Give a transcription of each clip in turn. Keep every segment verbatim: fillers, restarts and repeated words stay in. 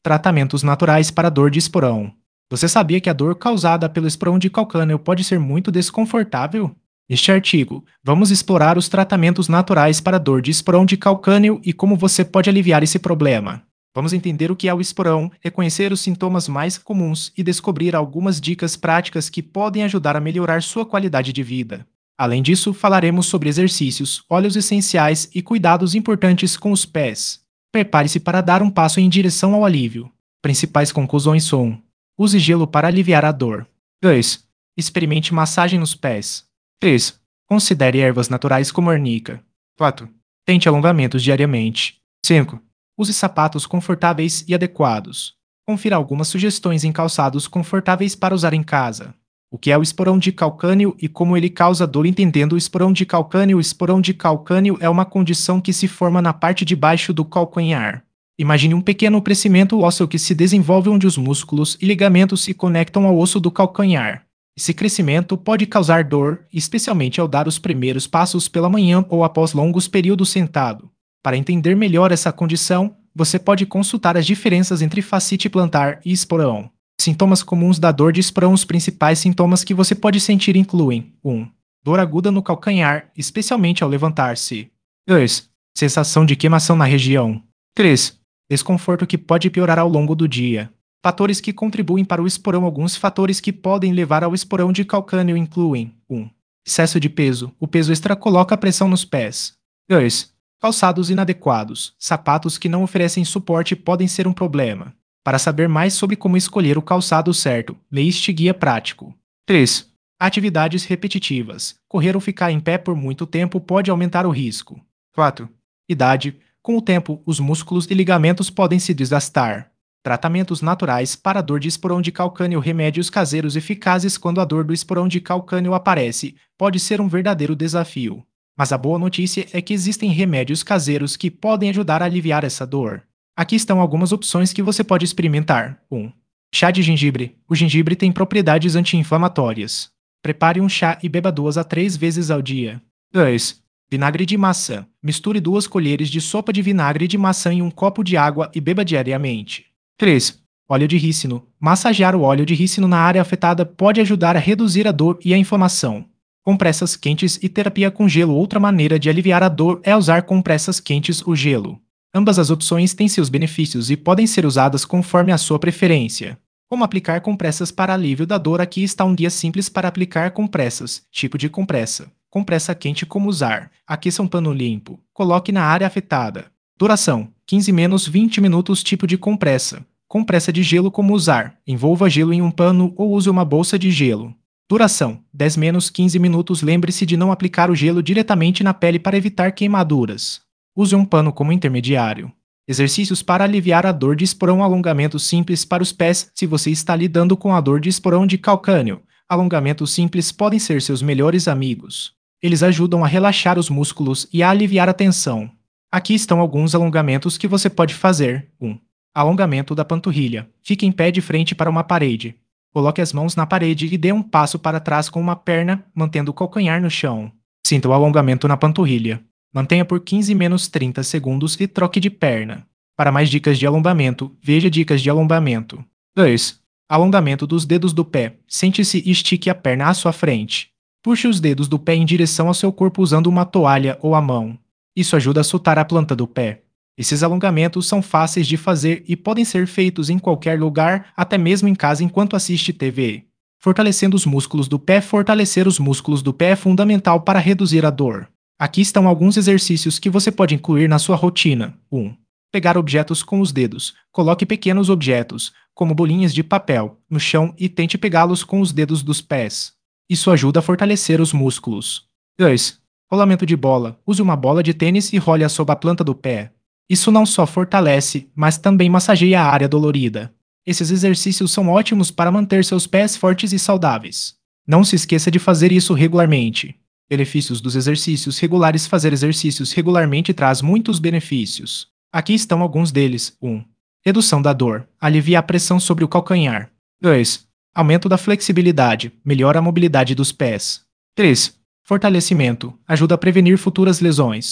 Tratamentos naturais para dor de esporão. Você sabia que a dor causada pelo esporão de calcâneo pode ser muito desconfortável? Neste artigo, vamos explorar os tratamentos naturais para dor de esporão de calcâneo e como você pode aliviar esse problema. Vamos entender o que é o esporão, reconhecer os sintomas mais comuns e descobrir algumas dicas práticas que podem ajudar a melhorar sua qualidade de vida. Além disso, falaremos sobre exercícios, óleos essenciais e cuidados importantes com os pés. Prepare-se para dar um passo em direção ao alívio. Principais conclusões são: use gelo para aliviar a dor. dois. Experimente massagem nos pés. três. Considere ervas naturais como arnica. quatro. Tente alongamentos diariamente. cinco. Use sapatos confortáveis e adequados. Confira algumas sugestões em calçados confortáveis para usar em casa. O que é o esporão de calcâneo e como ele causa dor? Entendendo o esporão de calcâneo. O esporão de calcâneo é uma condição que se forma na parte de baixo do calcanhar. Imagine um pequeno crescimento ósseo que se desenvolve onde os músculos e ligamentos se conectam ao osso do calcanhar. Esse crescimento pode causar dor, especialmente ao dar os primeiros passos pela manhã ou após longos períodos sentado. Para entender melhor essa condição, você pode consultar as diferenças entre fascite plantar e esporão. Sintomas comuns da dor de esporão. Os principais sintomas que você pode sentir incluem: um. Dor aguda no calcanhar, especialmente ao levantar-se. dois. Sensação de queimação na região. três. Desconforto que pode piorar ao longo do dia. Fatores que contribuem para o esporão. Alguns fatores que podem levar ao esporão de calcâneo incluem: um. Excesso de peso. O peso extra coloca pressão nos pés. dois. Calçados inadequados. Sapatos que não oferecem suporte podem ser um problema. Para saber mais sobre como escolher o calçado certo, leia este guia prático. três. Atividades repetitivas. Correr ou ficar em pé por muito tempo pode aumentar o risco. quatro. Idade. Com o tempo, os músculos e ligamentos podem se desgastar. Tratamentos naturais para a dor de esporão de calcâneo. Remédios caseiros eficazes quando a dor do esporão de calcâneo aparece. Pode ser um verdadeiro desafio. Mas a boa notícia é que existem remédios caseiros que podem ajudar a aliviar essa dor. Aqui estão algumas opções que você pode experimentar. um. Chá de gengibre. O gengibre tem propriedades anti-inflamatórias. Prepare um chá e beba duas a três vezes ao dia. dois. Vinagre de maçã. Misture duas colheres de sopa de vinagre de maçã em um copo de água e beba diariamente. três. Óleo de rícino. Massagear o óleo de rícino na área afetada pode ajudar a reduzir a dor e a inflamação. Compressas quentes e terapia com gelo. Outra maneira de aliviar a dor é usar compressas quentes ou gelo. Ambas as opções têm seus benefícios e podem ser usadas conforme a sua preferência. Como aplicar compressas para alívio da dor? Aqui está um guia simples para aplicar compressas. Tipo de compressa. Compressa quente. Como usar? Aqueça um pano limpo. Coloque na área afetada. Duração: quinze a vinte minutos. Tipo de compressa. Compressa de gelo. Como usar? Envolva gelo em um pano ou use uma bolsa de gelo. Duração: dez a quinze minutos. Lembre-se de não aplicar o gelo diretamente na pele para evitar queimaduras. Use um pano como intermediário. Exercícios para aliviar a dor de esporão. Alongamentos simples para os pés. Se você está lidando com a dor de esporão de calcâneo, alongamentos simples podem ser seus melhores amigos. Eles ajudam a relaxar os músculos e a aliviar a tensão. Aqui estão alguns alongamentos que você pode fazer. um. Alongamento da panturrilha. Fique em pé de frente para uma parede. Coloque as mãos na parede e dê um passo para trás com uma perna, mantendo o calcanhar no chão. Sinta o alongamento na panturrilha. Mantenha por quinze a trinta segundos e troque de perna. Para mais dicas de alongamento, veja dicas de alongamento. dois. Alongamento dos dedos do pé. Sente-se e estique a perna à sua frente. Puxe os dedos do pé em direção ao seu corpo usando uma toalha ou a mão. Isso ajuda a soltar a planta do pé. Esses alongamentos são fáceis de fazer e podem ser feitos em qualquer lugar, até mesmo em casa enquanto assiste T V. Fortalecendo os músculos do pé. Fortalecer os músculos do pé é fundamental para reduzir a dor. Aqui estão alguns exercícios que você pode incluir na sua rotina. um. Pegar objetos com os dedos. Coloque pequenos objetos, como bolinhas de papel, no chão e tente pegá-los com os dedos dos pés. Isso ajuda a fortalecer os músculos. dois. Rolamento de bola. Use uma bola de tênis e role-a sob a planta do pé. Isso não só fortalece, mas também massageia a área dolorida. Esses exercícios são ótimos para manter seus pés fortes e saudáveis. Não se esqueça de fazer isso regularmente. Benefícios dos exercícios regulares. Fazer exercícios regularmente traz muitos benefícios. Aqui estão alguns deles. um. Redução da dor. Alivia a pressão sobre o calcanhar. dois. Aumento da flexibilidade. Melhora a mobilidade dos pés. três. Fortalecimento. Ajuda a prevenir futuras lesões.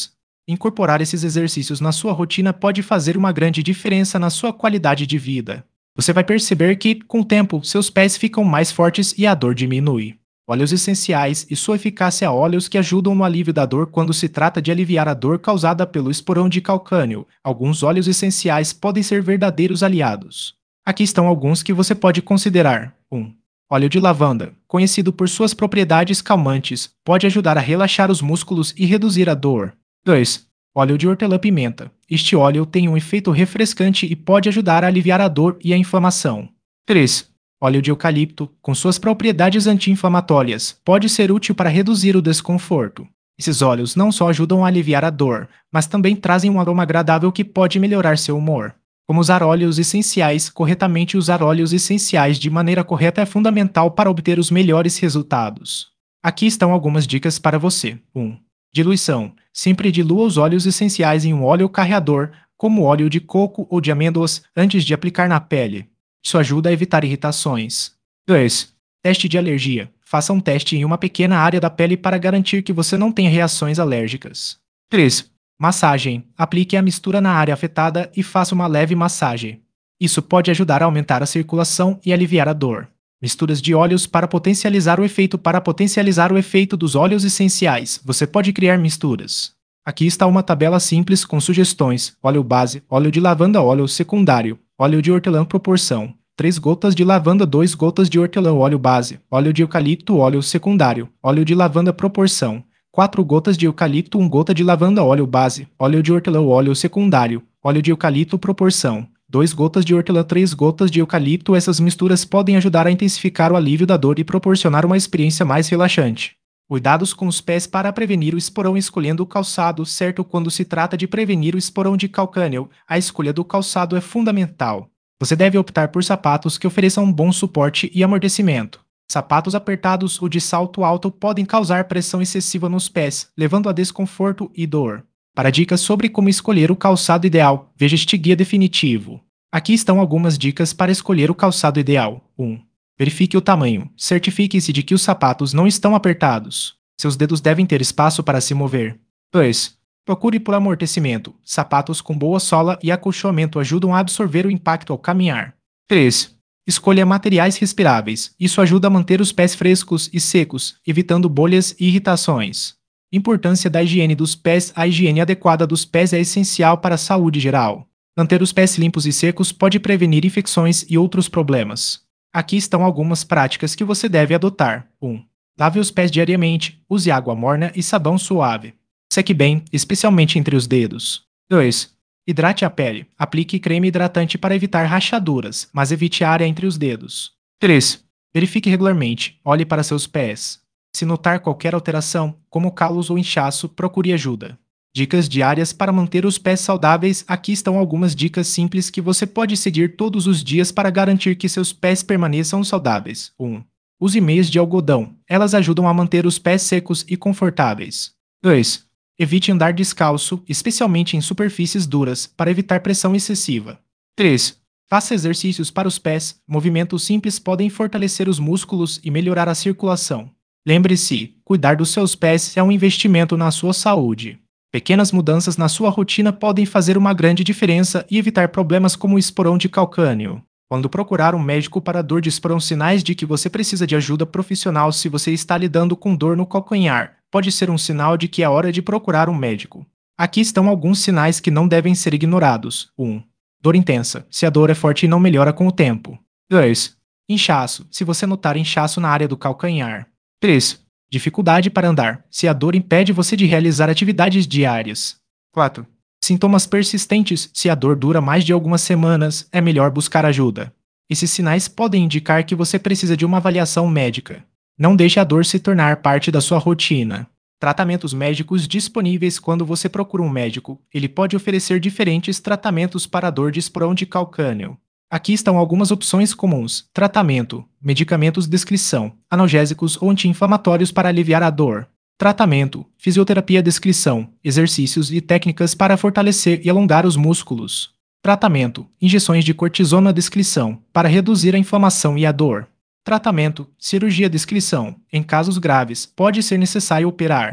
Incorporar esses exercícios na sua rotina pode fazer uma grande diferença na sua qualidade de vida. Você vai perceber que, com o tempo, seus pés ficam mais fortes e a dor diminui. Óleos essenciais e sua eficácia a óleos que ajudam no alívio da dor quando se trata de aliviar a dor causada pelo esporão de calcânio. Alguns óleos essenciais podem ser verdadeiros aliados. Aqui estão alguns que você pode considerar. um. Óleo de lavanda, conhecido por suas propriedades calmantes, pode ajudar a relaxar os músculos e reduzir a dor. dois. Óleo de hortelã-pimenta. Este óleo tem um efeito refrescante e pode ajudar a aliviar a dor e a inflamação. três. Óleo de eucalipto, com suas propriedades anti-inflamatórias, pode ser útil para reduzir o desconforto. Esses óleos não só ajudam a aliviar a dor, mas também trazem um aroma agradável que pode melhorar seu humor. Como usar óleos essenciais corretamente. Usar óleos essenciais de maneira correta é fundamental para obter os melhores resultados. Aqui estão algumas dicas para você. um. Diluição. Sempre dilua os óleos essenciais em um óleo carreador, como óleo de coco ou de amêndoas, antes de aplicar na pele. Isso ajuda a evitar irritações. dois. Teste de alergia. Faça um teste em uma pequena área da pele para garantir que você não tenha reações alérgicas. três. Massagem. Aplique a mistura na área afetada e faça uma leve massagem. Isso pode ajudar a aumentar a circulação e aliviar a dor. Misturas de óleos para potencializar o efeito. Para potencializar o efeito dos óleos essenciais, você pode criar misturas. Aqui está uma tabela simples com sugestões: óleo base, óleo de lavanda, óleo secundário, óleo de hortelã proporção, três gotas de lavanda, duas gotas de hortelã, óleo base, óleo de eucalipto, óleo secundário, óleo de lavanda proporção, quatro gotas de eucalipto, uma gota de lavanda, óleo base, óleo de hortelã, óleo secundário, óleo de eucalipto proporção, duas gotas de hortelã, três gotas de eucalipto. Essas misturas podem ajudar a intensificar o alívio da dor e proporcionar uma experiência mais relaxante. Cuidados com os pés para prevenir o esporão. Escolhendo o calçado certo. Quando se trata de prevenir o esporão de calcânio, a escolha do calçado é fundamental. Você deve optar por sapatos que ofereçam um bom suporte e amortecimento. Sapatos apertados ou de salto alto podem causar pressão excessiva nos pés, levando a desconforto e dor. Para dicas sobre como escolher o calçado ideal, veja este guia definitivo. Aqui estão algumas dicas para escolher o calçado ideal. um. Verifique o tamanho. Certifique-se de que os sapatos não estão apertados. Seus dedos devem ter espaço para se mover. dois. Procure por amortecimento. Sapatos com boa sola e acolchoamento ajudam a absorver o impacto ao caminhar. três. Escolha materiais respiráveis. Isso ajuda a manter os pés frescos e secos, evitando bolhas e irritações. Importância da higiene dos pés. A higiene adequada dos pés é essencial para a saúde geral. Manter os pés limpos e secos pode prevenir infecções e outros problemas. Aqui estão algumas práticas que você deve adotar. um. Lave os pés diariamente. Use água morna e sabão suave. Seque bem, especialmente entre os dedos. dois. Hidrate a pele. Aplique creme hidratante para evitar rachaduras, mas evite a área entre os dedos. três. Verifique regularmente. Olhe para seus pés. Se notar qualquer alteração, como calos ou inchaço, procure ajuda. Dicas diárias para manter os pés saudáveis. Aqui estão algumas dicas simples que você pode seguir todos os dias para garantir que seus pés permaneçam saudáveis. um. Use meias de algodão. Elas ajudam a manter os pés secos e confortáveis. dois. Evite andar descalço, especialmente em superfícies duras, para evitar pressão excessiva. três. Faça exercícios para os pés. Movimentos simples podem fortalecer os músculos e melhorar a circulação. Lembre-se, cuidar dos seus pés é um investimento na sua saúde. Pequenas mudanças na sua rotina podem fazer uma grande diferença e evitar problemas como o esporão de calcânio. Quando procurar um médico para dor de esporão, sinais de que você precisa de ajuda profissional. Se você está lidando com dor no calcanhar, pode ser um sinal de que é hora de procurar um médico. Aqui estão alguns sinais que não devem ser ignorados. um. Dor intensa, se a dor é forte e não melhora com o tempo. dois. Inchaço, se você notar inchaço na área do calcanhar. três. Dificuldade para andar, se a dor impede você de realizar atividades diárias. quatro. Sintomas persistentes, se a dor dura mais de algumas semanas, é melhor buscar ajuda. Esses sinais podem indicar que você precisa de uma avaliação médica. Não deixe a dor se tornar parte da sua rotina. Tratamentos médicos disponíveis. Quando você procura um médico, ele pode oferecer diferentes tratamentos para a dor de esporão de calcânio. Aqui estão algumas opções comuns: tratamento, medicamentos, descrição, analgésicos ou anti-inflamatórios para aliviar a dor. Tratamento, fisioterapia, descrição, exercícios e técnicas para fortalecer e alongar os músculos. Tratamento, injeções de cortisona, descrição, para reduzir a inflamação e a dor. Tratamento, cirurgia, descrição, em casos graves, pode ser necessário operar.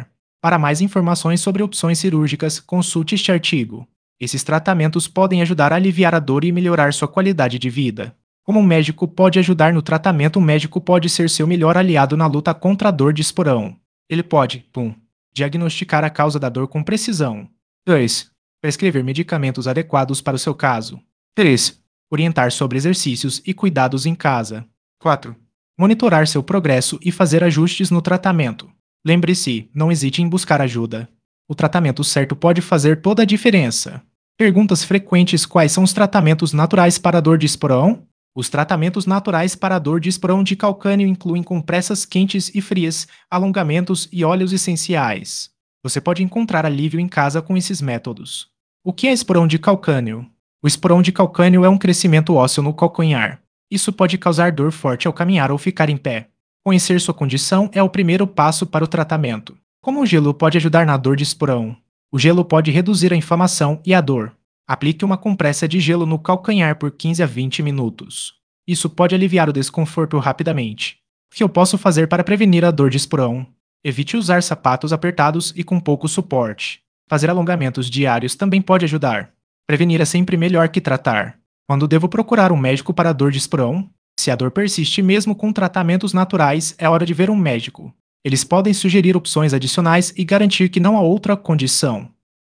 Para mais informações sobre opções cirúrgicas, consulte este artigo. Esses tratamentos podem ajudar a aliviar a dor e melhorar sua qualidade de vida. Como um médico pode ajudar no tratamento, um médico pode ser seu melhor aliado na luta contra a dor de esporão. Ele pode, um. Diagnosticar a causa da dor com precisão. dois. Prescrever medicamentos adequados para o seu caso. três. Orientar sobre exercícios e cuidados em casa. quatro. Monitorar seu progresso e fazer ajustes no tratamento. Lembre-se, não hesite em buscar ajuda. O tratamento certo pode fazer toda a diferença. Perguntas frequentes: quais são os tratamentos naturais para a dor de esporão? Os tratamentos naturais para a dor de esporão de calcâneo incluem compressas quentes e frias, alongamentos e óleos essenciais. Você pode encontrar alívio em casa com esses métodos. O que é esporão de calcâneo? O esporão de calcâneo é um crescimento ósseo no calcanhar. Isso pode causar dor forte ao caminhar ou ficar em pé. Conhecer sua condição é o primeiro passo para o tratamento. Como o gelo pode ajudar na dor de esporão? O gelo pode reduzir a inflamação e a dor. Aplique uma compressa de gelo no calcanhar por quinze a vinte minutos. Isso pode aliviar o desconforto rapidamente. O que eu posso fazer para prevenir a dor de esporão? Evite usar sapatos apertados e com pouco suporte. Fazer alongamentos diários também pode ajudar. Prevenir é sempre melhor que tratar. Quando devo procurar um médico para a dor de esporão? Se a dor persiste mesmo com tratamentos naturais, é hora de ver um médico. Eles podem sugerir opções adicionais e garantir que não há outra condição.